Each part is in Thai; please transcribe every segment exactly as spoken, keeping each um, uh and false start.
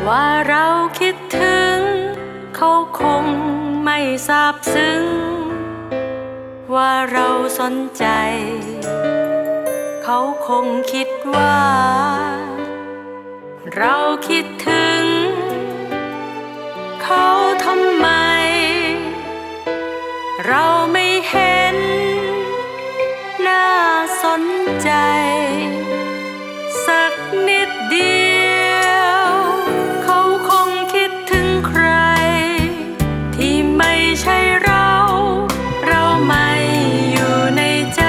ว่าเราคิดถึงเขาคงไม่ซาบซึ้งว่าเราสนใจเขาคงคิดว่าเราคิดถึงเขาทำไมเราไม่เห็นน่าสนใจสักนิดเดียวเขาคงคิดถึงใครที่ไม่ใช่เราเราไม่อยู่ในใจ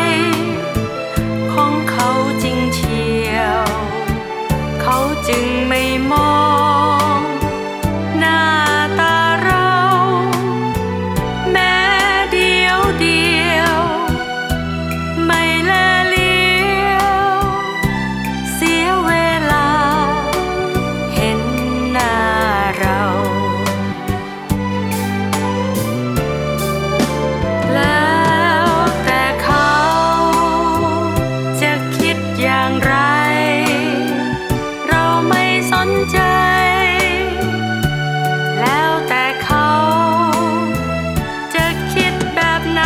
ของเขาจริงเชียวเขาจึงไม่มองหน้าตาเราแม้เดียวเดียวไม่แลเลี้ยวเสียเวลาเห็นหน้าเราแล้วแต่เขาจะคิดอย่างไรเราไม่สนใจแล้วแต่เขาจะคิดแบบไหน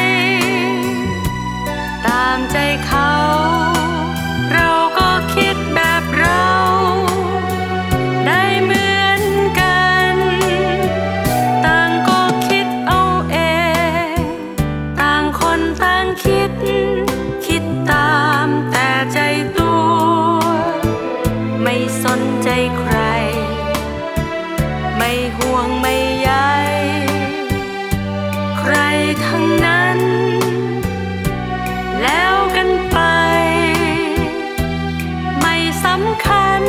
ตามใจเขาเราก็คิดแบบเราได้เหมือนกันต่างก็คิดเอาเองต่างคนต่างคิดคิดตามแต่ใจตัวไม่สนใจใครไม่ห่วงไม่ใยใครทั้งนั้นแล้วกันไปไม่สำคัญ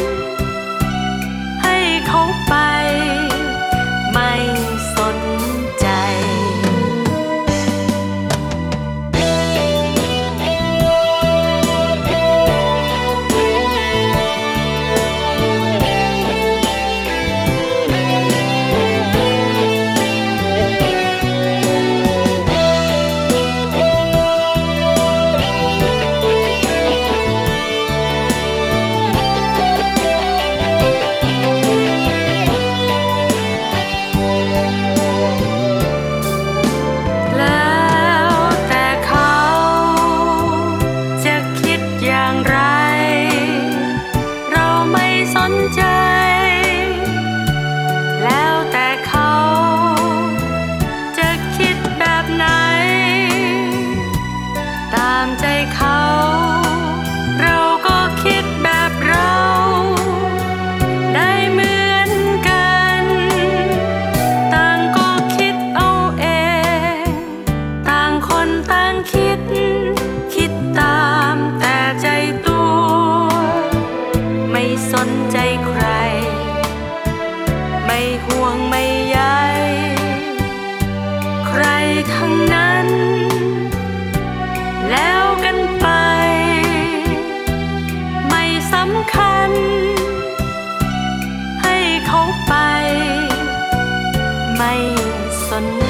ให้เขาไปไม่สนใจอย่างไรเราไม่สนใจแล้วแต่เขาจะคิดแบบไหนตามใจเขาเราก็คิดแบบเราได้เหมือนกันต่างก็คิดเอาเองต่างคนต่างคิดคิดตามแต่ใจตัวไม่สนใจใครไม่ห่วงไม่ใยใครทั้งนั้นแล้วกันไปไม่สำคัญให้เขาไปไม่สน